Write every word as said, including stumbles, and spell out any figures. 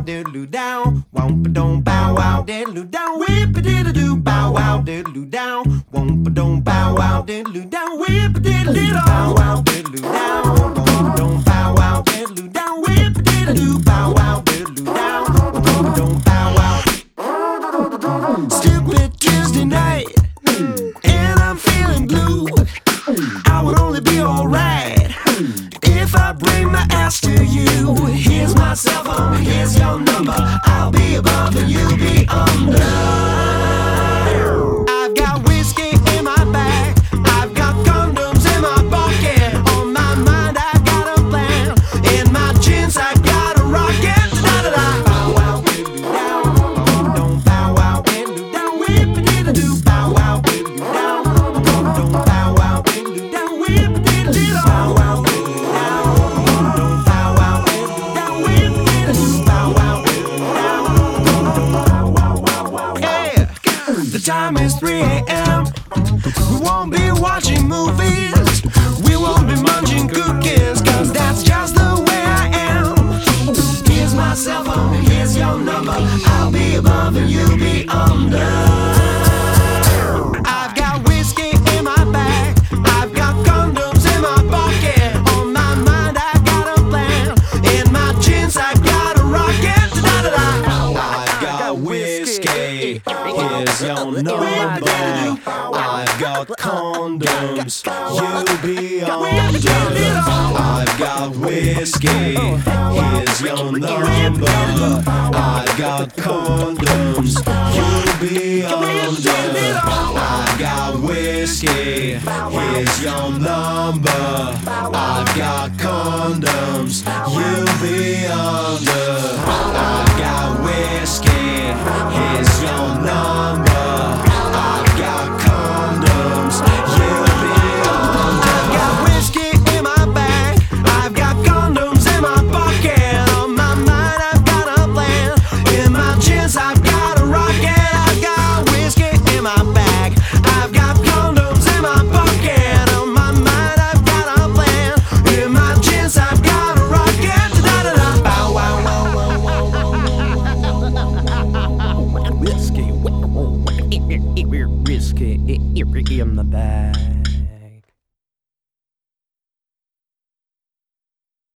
diddle down, womp a don't bow wow, diddle down, whip a diddle do bow wow, diddle down, womp a don't bow wow, diddle down, whip a diddle diddle bow wow, diddle down, womp a don't bow wow, diddle down, whip a diddle do bow wow, diddle down, womp a don't bow wow. Stupid Tuesday night, and I'm feeling blue. I would only be alright if I bring my ass to you. Here's my cell phone, here's your number. I'll be above and you'll be under. I've got whiskey in my bag, I've got condoms in my pocket. On my mind I got a plan, in my jeans I got a rocket. Da da da. Bow wow, diddle down, don't bow wow, diddle down, whip a diddle do. Bow wow, diddle down, don't bow wow, diddle down, whip a diddle diddle. Bow wow, diddle down, don't bow wow, diddle down, whip a diddle do. Bow wow, diddle down, wow wow wow. Hey, the time is three a m We won't be watching movies, we won't be munching cookies, cause that's just the way I am. Here's my cell phone, here's your number. I'll be above and you'll be under. I've got whiskey in my bag, I've got condoms in my pocket. On my mind I got a plan, in my jeans I got a rocket. Da da da. I've got whiskey, here's your number. I've got condoms, you'll be under. I've got whiskey, here's your number. I've got condoms, you'll be under. I've got whiskey, here's your number. I've got condoms, you'll be under. I've got whiskey, here's your number. I've got condoms, you'll be under. I've got whiskey in my bag, I've got condoms in my pocket. On my mind I've got a plan, in my jeans I've got a rocket. I've got whiskey in my bag, I've got condoms in my pocket. On my mind I've got a plan, in my jeans I've got a rocket. Da da da. Bow wow wow wow wow. Whiskey, whiskey in the bag.